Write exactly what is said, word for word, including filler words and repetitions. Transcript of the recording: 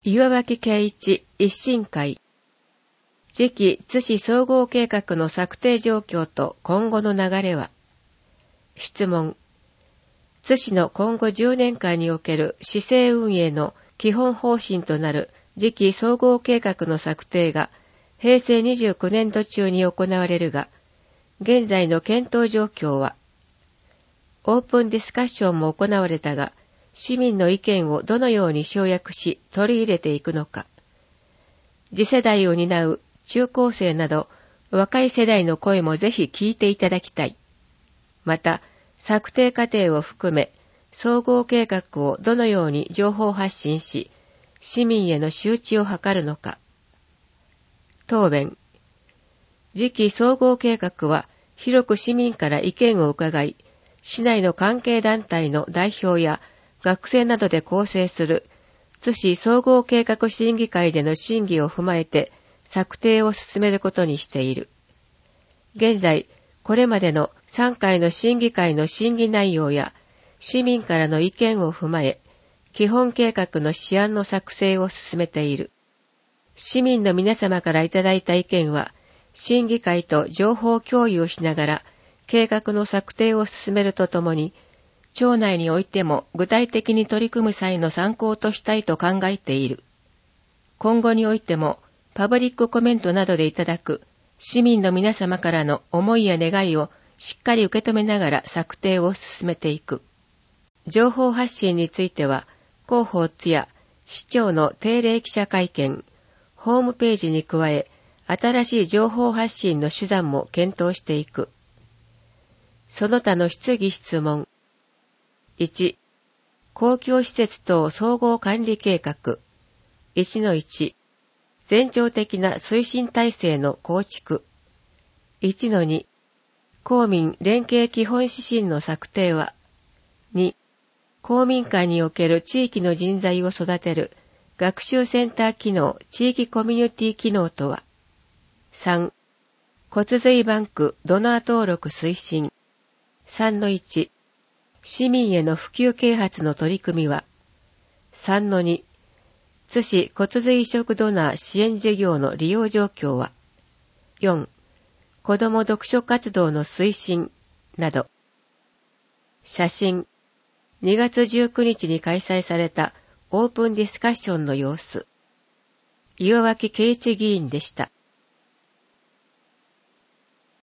岩脇圭一一審会。次期津市総合計画の策定状況と今後の流れは。質問。津市の今後じゅうねんかんにおける市政運営の基本方針となる次期総合計画の策定が平成にじゅうきゅうねんど中に行われるが、現在の検討状況は、オープンディスカッションも行われたが、市民の意見をどのように集約し取り入れていくのか。次世代を担う中高生など若い世代の声もぜひ聞いていただきたい。また、策定過程を含め、総合計画をどのように情報発信し、市民への周知を図るのか。答弁。次期総合計画は、広く市民から意見を伺い、市内の関係団体の代表や学生などで構成する津市総合計画審議会での審議を踏まえて策定を進めることにしている。現在、これまでのさんかいの審議会の審議内容や市民からの意見を踏まえ、基本計画の試案の作成を進めている。市民の皆様からいただいた意見は、審議会と情報共有しながら計画の策定を進めるとともに、町内においても具体的に取り組む際の参考としたいと考えている。今後においても、パブリックコメントなどでいただく市民の皆様からの思いや願いをしっかり受け止めながら策定を進めていく。情報発信については、広報津や市長の定例記者会見、ホームページに加え、新しい情報発信の手段も検討していく。その他の質疑質問。いち、公共施設等総合管理計画。いちのいち、全庁的な推進体制の構築。いちのに、公民連携基本指針の策定は。に、公民館における地域の人材を育てる学習センター機能地域コミュニティ機能とは。さん、骨髄バンクドナー登録推進。さんのいち、市民への普及啓発の取り組みは。さんのに、津市骨髄移植ドナー支援事業の利用状況は。よん、子ども読書活動の推進など。写真。にがつじゅうくにちに開催されたオープンディスカッションの様子。岩脇圭一議員でした。